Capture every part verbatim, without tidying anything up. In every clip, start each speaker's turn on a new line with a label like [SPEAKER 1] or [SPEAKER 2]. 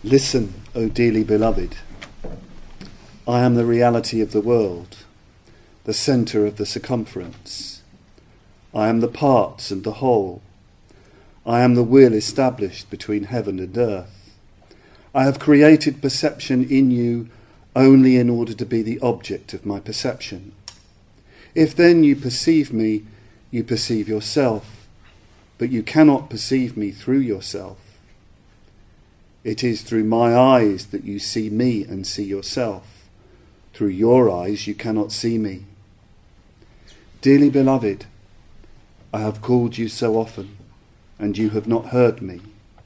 [SPEAKER 1] Listen, O dearly beloved. I am the reality of the world, the centre of the circumference. I am the parts and the whole. I am the will established between heaven and earth. I have created perception in you only in order to be the object of my perception. If then you perceive me, you perceive yourself, but you cannot perceive me through yourself. It is through my eyes that you see me and see yourself. Through your eyes you cannot see me. Dearly beloved, I have called you so often, and you have not heard me.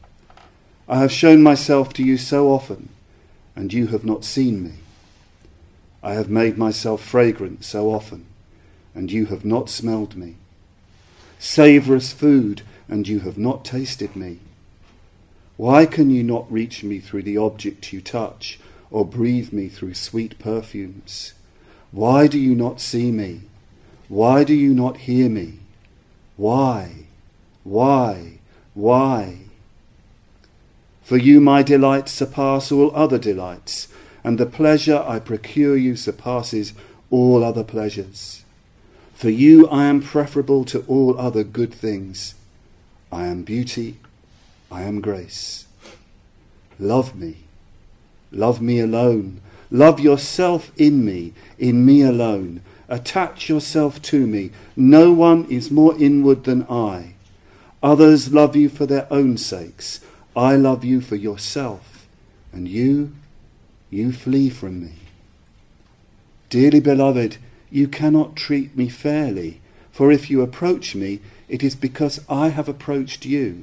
[SPEAKER 1] I have shown myself to you so often, and you have not seen me. I have made myself fragrant so often, and you have not smelled me. Savourous food, and you have not tasted me. Why can you not reach me through the object you touch, or breathe me through sweet perfumes? Why do you not see me? Why do you not hear me? Why? Why? Why? For you my delights surpass all other delights, and the pleasure I procure you surpasses all other pleasures. For you I am preferable to all other good things. I am beauty, I am grace. Love me. Love me alone. Love yourself in me, in me alone. Attach yourself to me. No one is more inward than I. Others love you for their own sakes. I love you for yourself. And you, you flee from me. Dearly beloved, you cannot treat me fairly, for if you approach me, it is because I have approached you.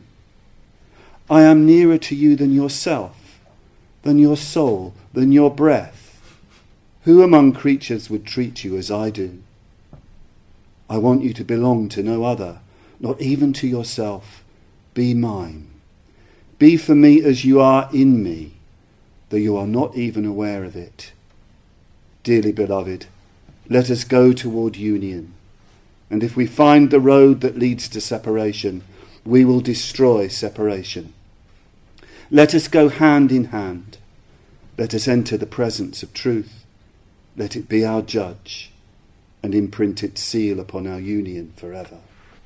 [SPEAKER 1] I am nearer to you than yourself, than your soul, than your breath. Who among creatures would treat you as I do? I want you to belong to no other, not even to yourself. Be mine. Be for me as you are in me, though you are not even aware of it. Dearly beloved, let us go toward union, and if we find the road that leads to separation, we will destroy separation. Let us go hand in hand. Let us enter the presence of truth. Let it be our judge and imprint its seal upon our union forever.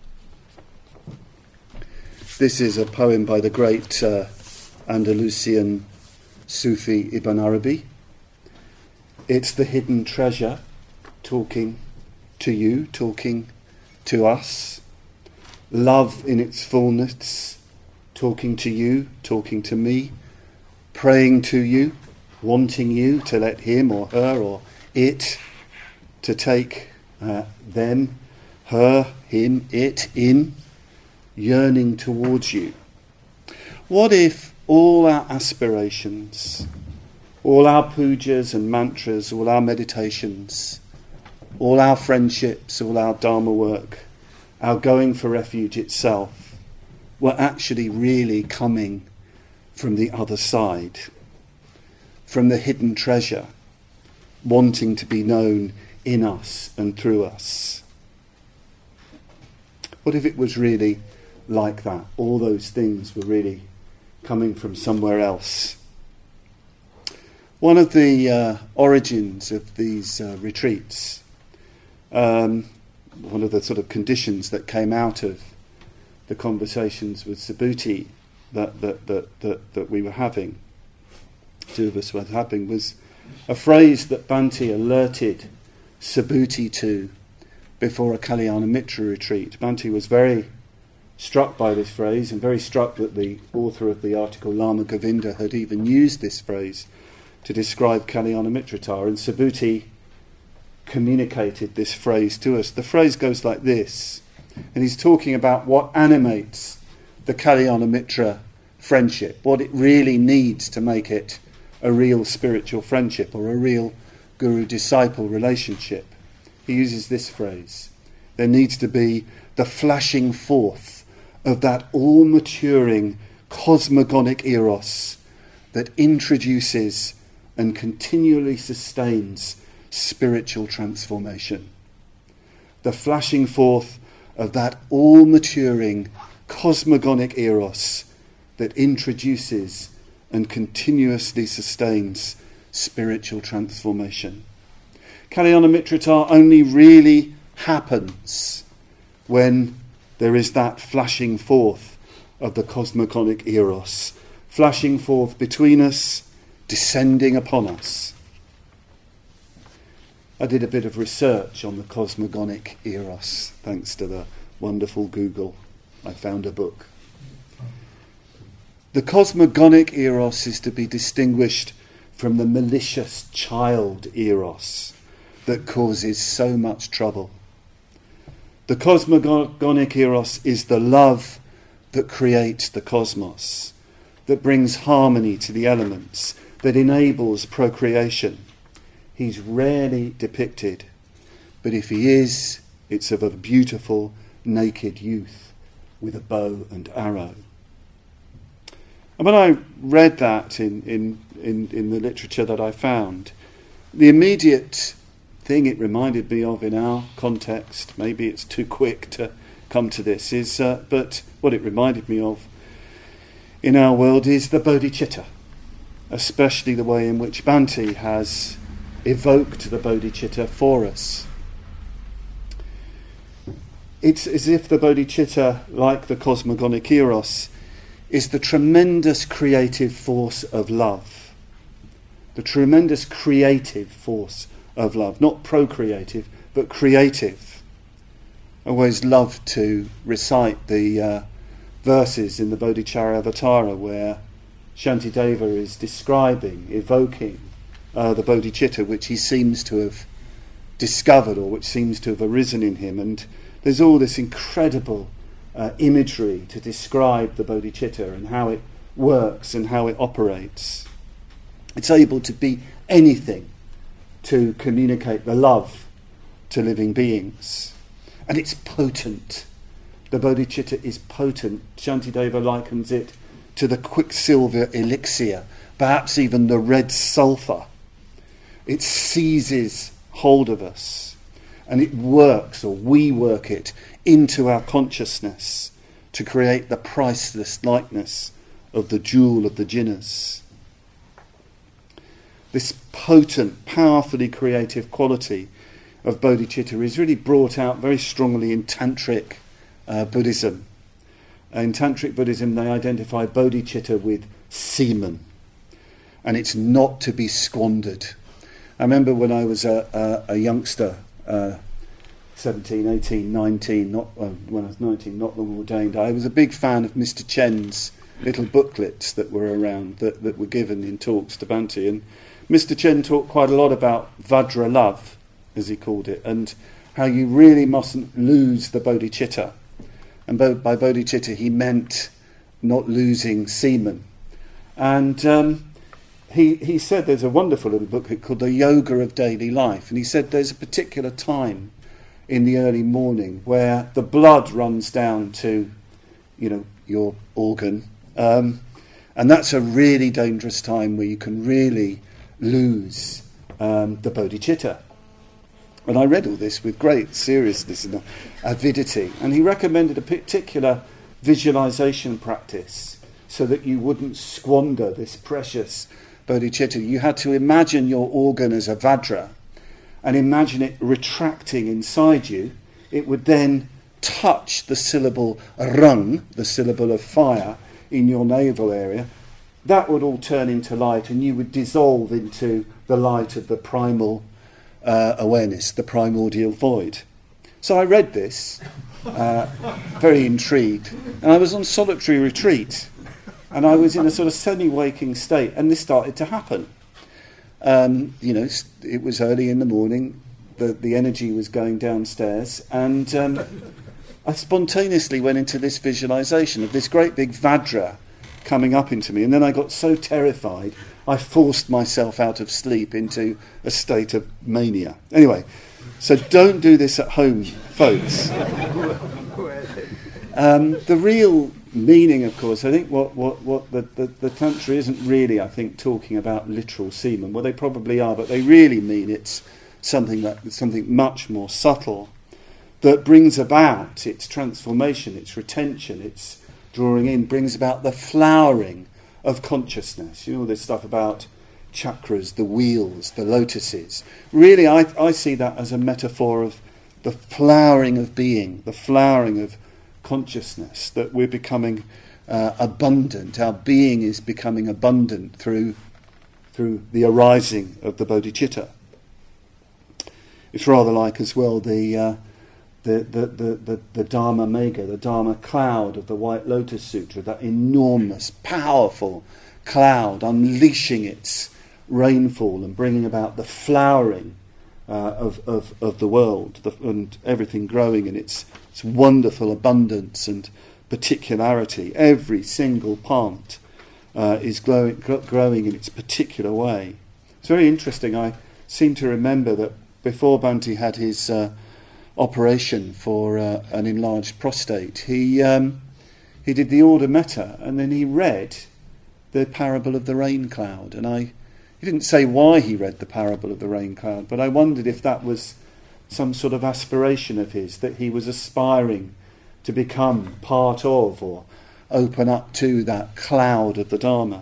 [SPEAKER 1] This is a poem by the great uh, Andalusian Sufi Ibn Arabi. It's the hidden treasure talking to you, talking to us. Love in its fullness, talking to you, talking to me, praying to you, wanting you to let him or her or it to take uh, them, her, him, it in, yearning towards you. What if all our aspirations, all our pujas and mantras, all our meditations, all our friendships, all our dharma work, our going for refuge itself, were actually really coming from the other side, from the hidden treasure, wanting to be known in us and through us? What if it was really like that? All those things were really coming from somewhere else. One of the uh, origins of these uh, retreats, um, one of the sort of conditions that came out of the conversations with Subhuti that that, that, that that we were having, two of us were having, was a phrase that Bhante alerted Subhuti to before a Kalyana Mitra retreat. Bhante was very struck by this phrase, and very struck that the author of the article, Lama Govinda, had even used this phrase to describe Kalyana Mitrata, and Subhuti communicated this phrase to us. The phrase goes like this, and he's talking about what animates the Kalyana Mitra friendship, what it really needs to make it a real spiritual friendship or a real guru-disciple relationship. He uses this phrase: there needs to be the flashing forth of that all-maturing cosmogonic eros that introduces and continually sustains spiritual transformation. The flashing forth of that all-maturing cosmogonic eros that introduces and continuously sustains spiritual transformation. Kalyana Mitrata only really happens when there is that flashing forth of the cosmogonic eros, flashing forth between us, descending upon us. I did a bit of research on the cosmogonic eros, thanks to the wonderful Google. I found a book. The cosmogonic eros is to be distinguished from the malicious child eros that causes so much trouble. The cosmogonic eros is the love that creates the cosmos, that brings harmony to the elements, that enables procreation. He's rarely depicted, but if he is, it's of a beautiful, naked youth with a bow and arrow. And when I read that in, in, in, in the literature that I found, the immediate thing it reminded me of in our context, maybe it's too quick to come to this, is uh, but what it reminded me of in our world is the bodhicitta, especially the way in which Bhante has evoked the bodhicitta for us. It's as if the bodhicitta, like the cosmogonic eros, is the tremendous creative force of love. The tremendous creative force of love, not procreative, but creative. I always love to recite the uh, verses in the Bodhicharyavatara where Shantideva is describing, evoking uh, the bodhicitta which he seems to have discovered or which seems to have arisen in him. And there's all this incredible uh, imagery to describe the bodhicitta and how it works and how it operates. It's able to be anything to communicate the love to living beings. And it's potent. The bodhicitta is potent. Shantideva likens it to the quicksilver elixir, perhaps even the red sulphur. It seizes hold of us and it works, or we work it, into our consciousness to create the priceless likeness of the jewel of the jivas. This potent, powerfully creative quality of bodhicitta is really brought out very strongly in Tantric uh, Buddhism. In Tantric Buddhism, they identify bodhicitta with semen, and it's not to be squandered. I remember when I was a, a, a youngster, uh, seventeen, eighteen, nineteen, not uh, when I was nineteen, not long ordained, I was a big fan of Mister Chen's little booklets that were around, that, that were given in talks to Bhante. And Mister Chen talked quite a lot about Vajra love, as he called it, and how you really mustn't lose the bodhicitta. And by bodhicitta he meant not losing semen. And um, he he said there's a wonderful little book called The Yoga of Daily Life, and he said there's a particular time in the early morning where the blood runs down to, you know, your organ, um, and that's a really dangerous time where you can really lose um, the bodhicitta. And I read all this with great seriousness and avidity, and he recommended a particular visualization practice so that you wouldn't squander this precious bodhicitta. You had to imagine your organ as a vajra and imagine it retracting inside you. It would then touch the syllable rung, the syllable of fire, in your navel area. That would all turn into light, and you would dissolve into the light of the primal uh, awareness, the primordial void. So I read this, uh, very intrigued, and I was on solitary retreat, and I was in a sort of semi-waking state, and this started to happen. Um, you know, it was early in the morning, the, the energy was going downstairs, and um, I spontaneously went into this visualization of this great big Vajra coming up into me, and then I got so terrified I forced myself out of sleep into a state of mania. Anyway, so don't do this at home, folks. Um, the real meaning, of course, I think what, what, what the, the, the Tantra isn't really, I think, talking about literal semen. Well, they probably are, but they really mean it's something that something much more subtle that brings about its transformation, its retention, its drawing in, brings about the flowering of consciousness. You know, this stuff about chakras, the wheels, the lotuses. Really, I, I see that as a metaphor of the flowering of being, the flowering of consciousness, that we're becoming uh, abundant. Our being is becoming abundant through through the arising of the bodhicitta. It's rather like as well the uh, the, the, the, the, the Dharma Megha, the Dharma cloud of the White Lotus Sutra, that enormous, powerful cloud unleashing its rainfall and bringing about the flowering uh, of, of, of the world, the, and everything growing in its, its wonderful abundance and particularity. Every single plant uh, is glowing, gr- growing in its particular way. It's very interesting. I seem to remember that before Bhante had his uh, operation for uh, an enlarged prostate, he um, he did the Order Metta, and then he read the parable of the rain cloud. And I, he didn't say why he read the parable of the rain cloud, but I wondered if that was some sort of aspiration of his, that he was aspiring to become part of or open up to that cloud of the Dharma.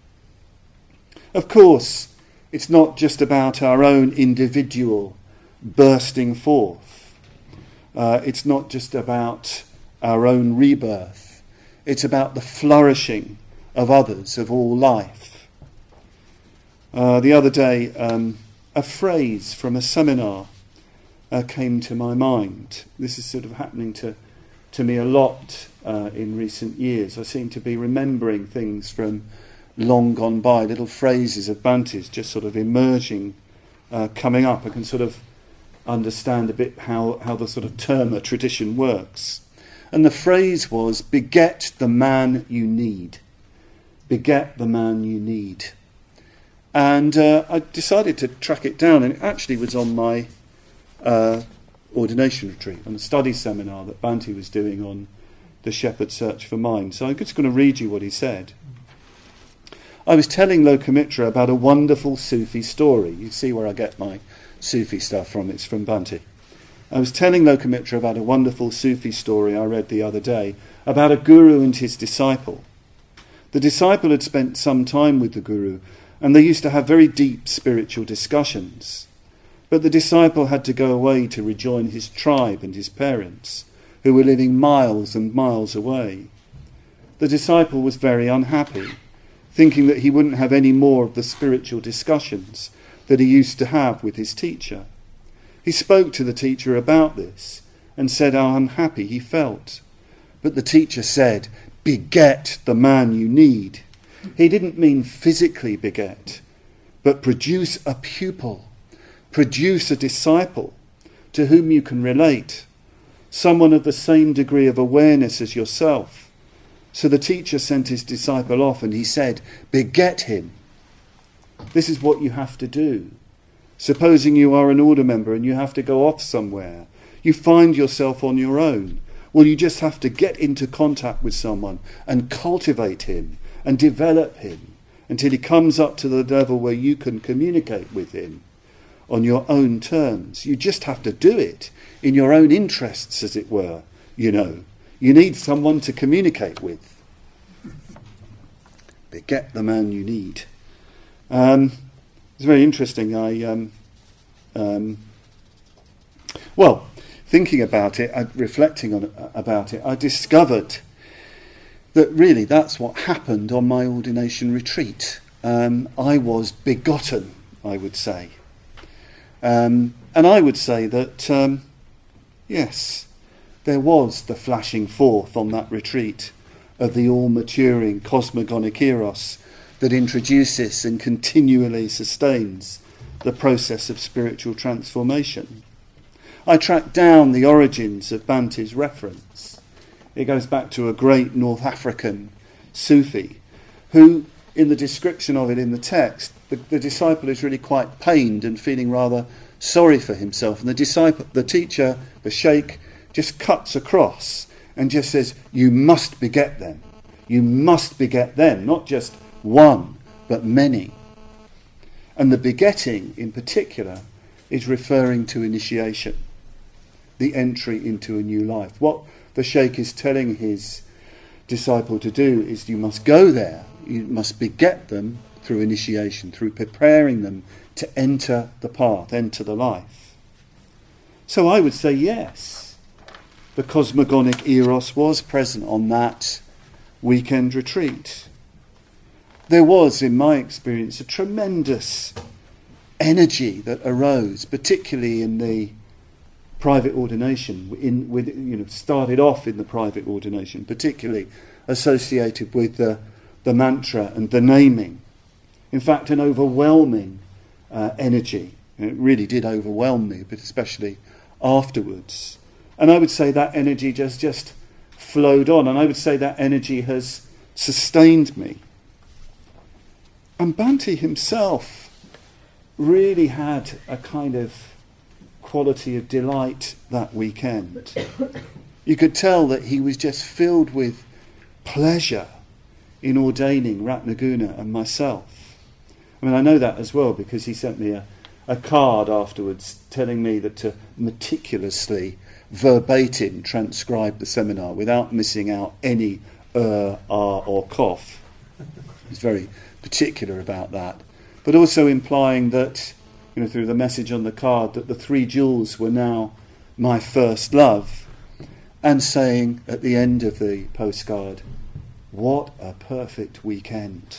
[SPEAKER 1] Of course, it's not just about our own individual bursting forth. Uh, it's not just about our own rebirth. It's about the flourishing of others, of all life. Uh, the other day, um, a phrase from a seminar uh, came to my mind. This is sort of happening to, to me a lot uh, in recent years. I seem to be remembering things from long gone by, little phrases of Bhante's just sort of emerging, uh, coming up. I can sort of understand a bit how, how the sort of terma tradition works. And the phrase was, beget the man you need. Beget the man you need. And uh, I decided to track it down, and it actually was on my uh, ordination retreat, on a study seminar that Bhante was doing on the shepherd's search for mind. So I'm just going to read you what he said. I was telling Lokamitra about a wonderful Sufi story. You see where I get my Sufi stuff from. It's from Bhante. I was telling Lokamitra about a wonderful Sufi story I read the other day about a guru and his disciple. The disciple had spent some time with the guru, and they used to have very deep spiritual discussions. But the disciple had to go away to rejoin his tribe and his parents, who were living miles and miles away. The disciple was very unhappy, thinking that he wouldn't have any more of the spiritual discussions that he used to have with his teacher. He spoke to the teacher about this and said how unhappy he felt. But the teacher said, beget the man you need. He didn't mean physically beget, but produce a pupil, produce a disciple to whom you can relate, someone of the same degree of awareness as yourself. So the teacher sent his disciple off and he said, beget him. This is what you have to do. Supposing you are an order member and you have to go off somewhere, you find yourself on your own. Well, you just have to get into contact with someone and cultivate him and develop him until he comes up to the level where you can communicate with him on your own terms. You just have to do it in your own interests, as it were, you know. You need someone to communicate with. Beget the man you need. Um, it's very interesting. I, um, um, well, thinking about it, I, reflecting on about it, I discovered that really that's what happened on my ordination retreat. Um, I was begotten, I would say. Um, and I would say that, um, yes, there was the flashing forth on that retreat of the all-maturing cosmogonic eros that introduces and continually sustains the process of spiritual transformation. I tracked down the origins of Bhante's reference. It goes back to a great North African Sufi who, in the description of it in the text, the, the disciple is really quite pained and feeling rather sorry for himself. And the disciple, the teacher, the sheikh, just cuts across and just says, you must beget them. You must beget them, not just one, but many. And the begetting, in particular, is referring to initiation, the entry into a new life. What the sheikh is telling his disciple to do is you must go there, You must beget them through initiation, through preparing them to enter the path, enter the life. So I would say yes, the cosmogonic eros was present on that weekend retreat. There was, in my experience, a tremendous energy that arose, particularly in the private ordination. In with you know, started off in the private ordination, particularly associated with the the mantra and the naming. In fact, an overwhelming uh, energy. And it really did overwhelm me, but especially afterwards. And I would say that energy just just flowed on, and I would say that energy has sustained me. And Bhante himself really had a kind of quality of delight that weekend. You could tell that he was just filled with pleasure in ordaining Ratnaguna and myself. I mean, I know that as well because he sent me a, a card afterwards telling me that to meticulously, verbatim transcribe the seminar without missing out any er, ah or cough. He's very particular about that. But also implying that, you know, through the message on the card, that the three jewels were now my first love, and saying at the end of the postcard, what a perfect weekend.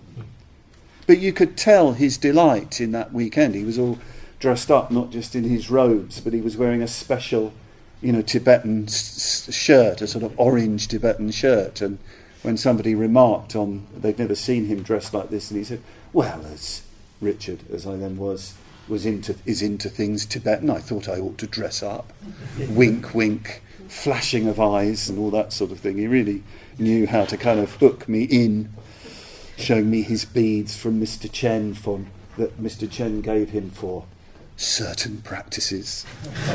[SPEAKER 1] But you could tell his delight in that weekend. He was all dressed up, not just in his robes, but he was wearing a special, you know, Tibetan s- shirt, a sort of orange Tibetan shirt. And when somebody remarked on, they'd never seen him dressed like this, and he said, well, as Richard, as I then was, was into is into things Tibetan, I thought I ought to dress up. Wink, wink, flashing of eyes and all that sort of thing. He really knew how to kind of hook me in, showing me his beads from Mister Chen from, that Mister Chen gave him for certain practices.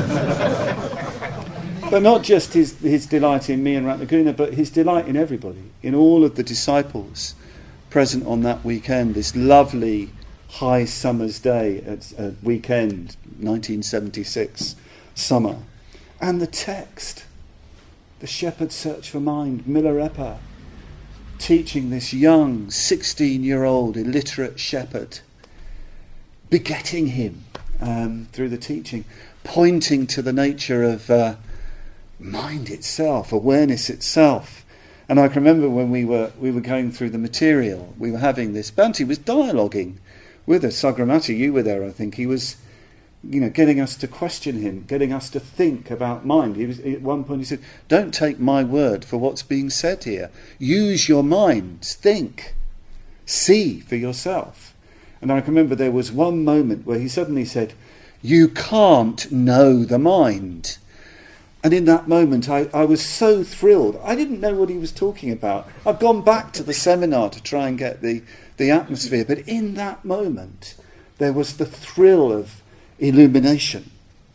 [SPEAKER 1] But not just his, his delight in me and Ratnaguna, but his delight in everybody, in all of the disciples present on that weekend, this lovely high summer's day at, at weekend, nineteen seventy-six summer. And the text, the Shepherd's Search for Mind, Milarepa, teaching this young sixteen-year-old illiterate shepherd, begetting him um, through the teaching, pointing to the nature of uh, mind itself, awareness itself. And I can remember when we were we were going through the material, we were having this, Bhante was dialoguing with us, Sagramati, you were there, I think. He was, you know, getting us to question him, getting us to think about mind. He was, at one point he said, don't take my word for what's being said here. Use your minds, think, see for yourself. And I can remember there was one moment where he suddenly said, you can't know the mind. And in that moment, I, I was so thrilled. I didn't know what he was talking about. I've gone back to the seminar to try and get the, the atmosphere. But in that moment, there was the thrill of illumination.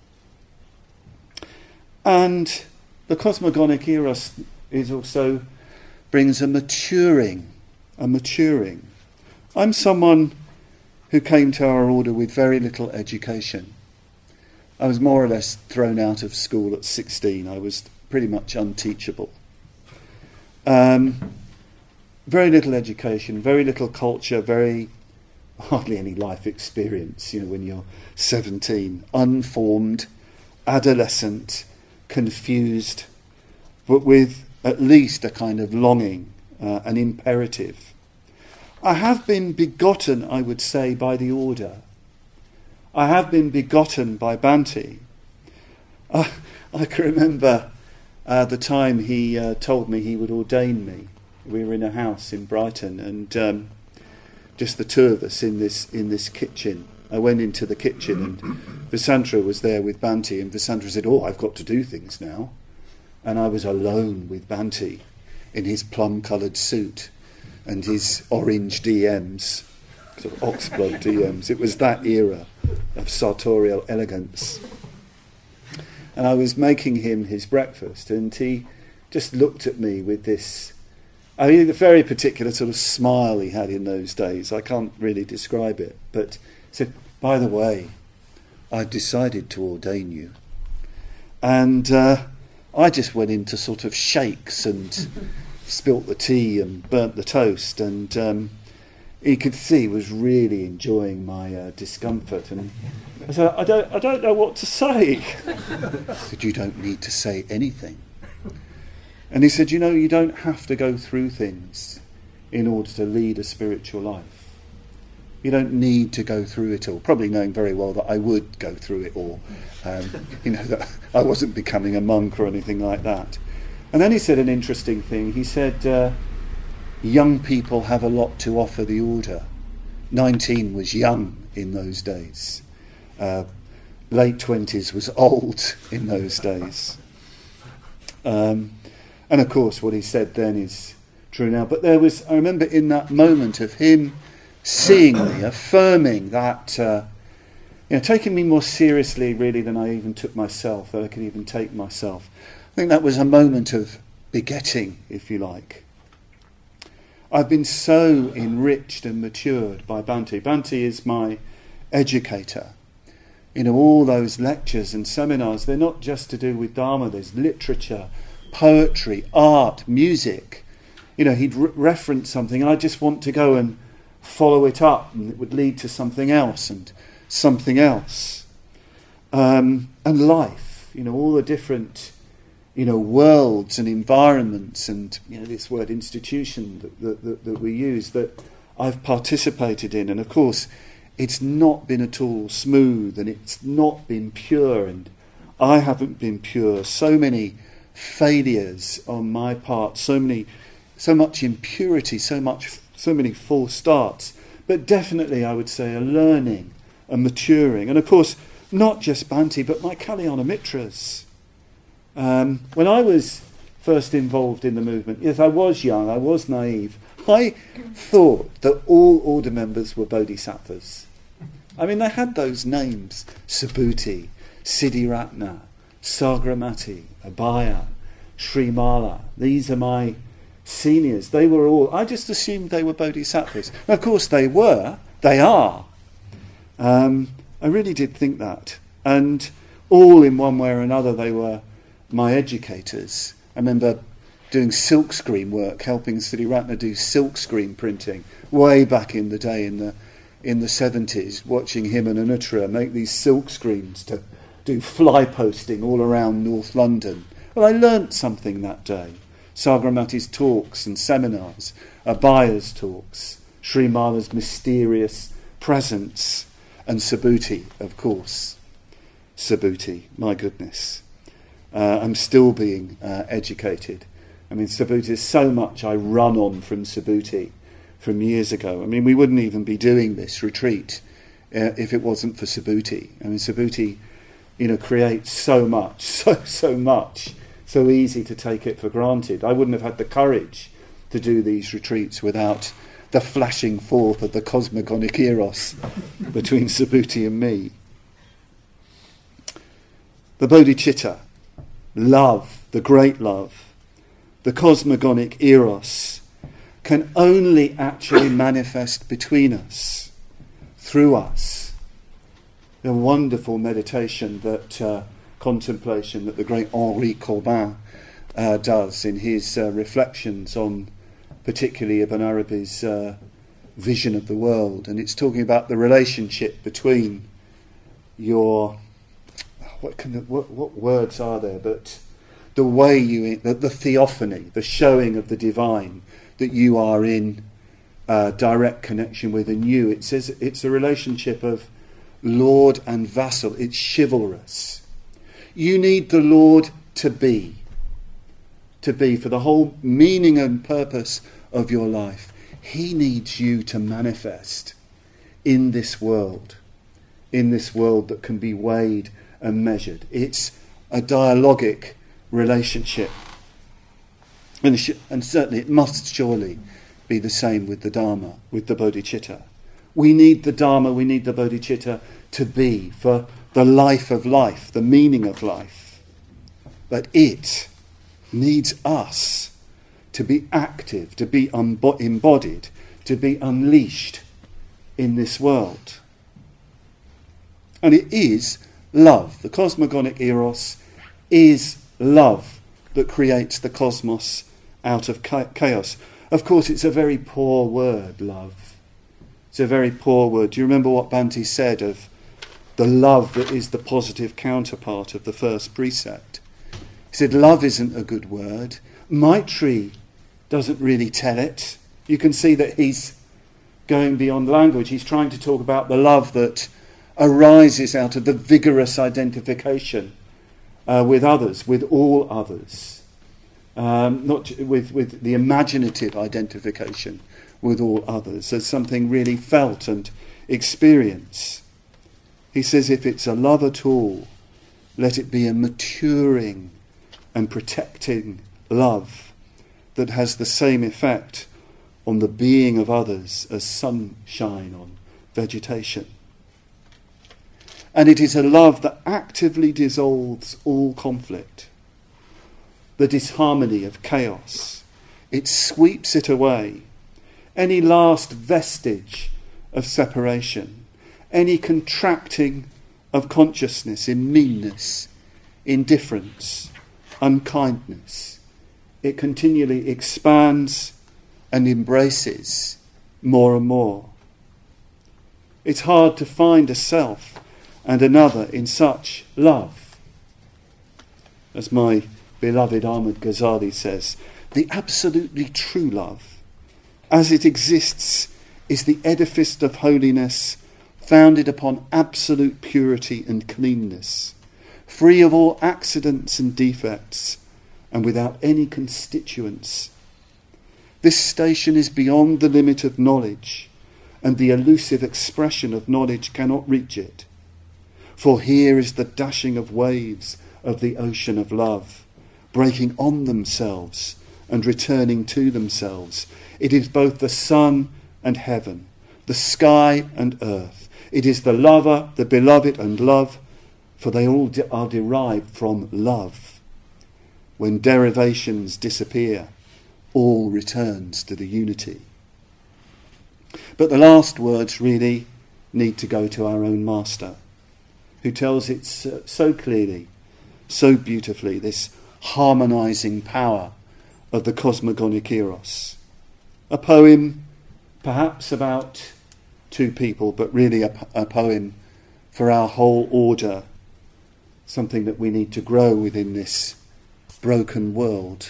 [SPEAKER 1] And the cosmogonic eros is also brings a maturing, a maturing. I'm someone who came to our order with very little education. I was more or less thrown out of school at sixteen. I was pretty much unteachable. Um, very little education, very little culture, very hardly any life experience, you know, when you're seventeen. Unformed, adolescent, confused, but with at least a kind of longing, uh, an imperative. I have been begotten, I would say, by the order. I have been begotten by Bhante. Uh, I can remember uh, the time he uh, told me he would ordain me. We were in a house in Brighton, and um, just the two of us in this in this kitchen. I went into the kitchen, and Vasantra was there with Bhante, and Vasantra said, "Oh, I've got to do things now." And I was alone with Bhante in his plum-coloured suit and his orange D Ms. Sort of oxblood D Ms. It was that era of sartorial elegance. And I was making him his breakfast, and he just looked at me with this, I mean, a very particular sort of smile he had in those days. I can't really describe it, but he said, "By the way, I've decided to ordain you." And uh, I just went into sort of shakes and spilt the tea and burnt the toast, and um, he could see he was really enjoying my uh, discomfort. And I said, I don't, I don't know what to say. I said, you don't need to say anything. And he said, you know, you don't have to go through things in order to lead a spiritual life. You don't need to go through it all. Probably knowing very well that I would go through it all. Um, you know, that I wasn't becoming a monk or anything like that. And then he said an interesting thing. He said, uh, young people have a lot to offer the order. nineteen was young in those days. Uh, late twenties was old in those days. Um, and of course what he said then is true now. But there was, I remember in that moment of him seeing me, affirming that, uh, you know, taking me more seriously really than I even took myself, that I could even take myself. I think that was a moment of begetting, if you like. I've been so enriched and matured by Bhante. Bhante is my educator. You know, all those lectures and seminars, they're not just to do with Dharma. There's literature, poetry, art, music. You know, he'd re- reference something and I just want to go and follow it up, and it would lead to something else and something else. Um, and life, you know, all the different, you know, worlds and environments and, you know, this word institution that, that, that, that we use that I've participated in. And of course, it's not been at all smooth and it's not been pure, and I haven't been pure. So many failures on my part, so many, so much impurity, so much, so many false starts. But definitely, I would say, a learning, a maturing, and of course, not just Bhante, but my Kalyana Mitras. Um, when I was first involved in the movement, yes, I was young, I was naive. I thought that all order members were bodhisattvas. I mean, they had those names: Subhuti, Siddhiratna, Sagramati, Abhaya, Srimala. These are my seniors. They were all, I just assumed they were bodhisattvas. And of course they were, they are. Um, I really did think that. And all in one way or another they were my educators. I remember doing silkscreen work, helping Siddhiratna do silkscreen printing way back in the day, in the in the seventies, watching him and Anuttara make these silkscreens to do fly posting all around North London. Well, I learnt something that day. Sagramati's talks and seminars, Abhaya's talks, Srimala's mysterious presence, and Subhuti, of course. Subhuti, my goodness. Uh, I'm still being uh, educated. I mean, Subhuti, is so much I run on from Subhuti from years ago. I mean, we wouldn't even be doing this retreat uh, if it wasn't for Subhuti. I mean, Subhuti, you know, creates so much, so, so much. So easy to take it for granted. I wouldn't have had the courage to do these retreats without the flashing forth of the cosmogonic eros between Subhuti and me. The bodhicitta, love, the great love, the cosmogonic eros, can only actually manifest between us, through us. The wonderful meditation that uh, contemplation that the great Henri Corbin uh, does in his uh, reflections on particularly Ibn Arabi's uh, vision of the world, and it's talking about the relationship between your what can the, what, what words are there but the way you the, the theophany, the showing of the divine that you are in uh, direct connection with, and you it says it's a relationship of lord and vassal. It's chivalrous. You need the Lord to be, to be for the whole meaning and purpose of your life. He needs you to manifest in this world, in this world that can be weighed and measured. It's a dialogic relationship. And, sh- and certainly it must surely be the same with the Dharma, with the bodhicitta. We need the Dharma, we need the bodhicitta to be for the life of life, the meaning of life. But it needs us to be active, to be unbo- embodied, to be unleashed in this world. And it is love. The cosmogonic eros is love that creates the cosmos out of chaos. Of course, it's a very poor word, love. It's a very poor word. Do you remember what Bhante said of the love that is the positive counterpart of the first precept? He said, love isn't a good word. Maitri doesn't really tell it. You can see that he's going beyond language. He's trying to talk about the love that arises out of the vigorous identification uh, with others, with all others. Um, not with, with the imaginative identification with all others, as something really felt and experienced. He says, if it's a love at all, let it be a maturing and protecting love that has the same effect on the being of others as sunshine on vegetation. And it is a love that actively dissolves all conflict, the disharmony of chaos. It sweeps it away. Any last vestige of separation, any contracting of consciousness in meanness, indifference, unkindness, it continually expands and embraces more and more. It's hard to find a self and another in such love. As my beloved Ahmad Ghazali says, the absolutely true love, as it exists, is the edifice of holiness founded upon absolute purity and cleanness, free of all accidents and defects, and without any constituents. This station is beyond the limit of knowledge, and the elusive expression of knowledge cannot reach it. For here is the dashing of waves of the ocean of love, breaking on themselves and returning to themselves. It is both the sun and heaven, the sky and earth. It is the lover, the beloved and love, for they all de- are derived from love. When derivations disappear, all returns to the unity. But the last words really need to go to our own Master, who tells it so, so clearly, so beautifully, this harmonising power of the cosmogonic eros. A poem perhaps about two people, but really a, a poem for our whole order, something that we need to grow within this broken world.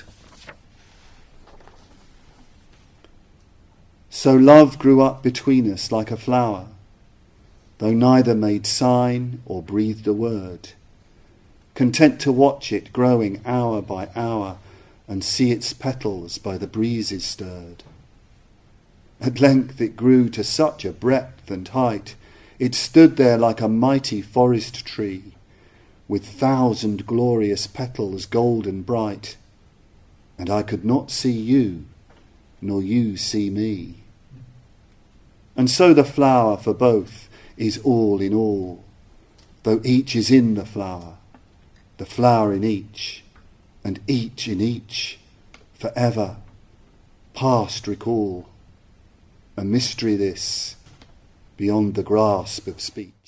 [SPEAKER 1] So love grew up between us like a flower, though neither made sign or breathed a word, content to watch it growing hour by hour and see its petals by the breezes stirred. At length it grew to such a breadth and height, it stood there like a mighty forest tree, with thousand glorious petals golden bright, and I could not see you, nor you see me. And so the flower for both is all in all, though each is in the flower, the flower in each, and each in each, forever, past recall. A mystery this, beyond the grasp of speech.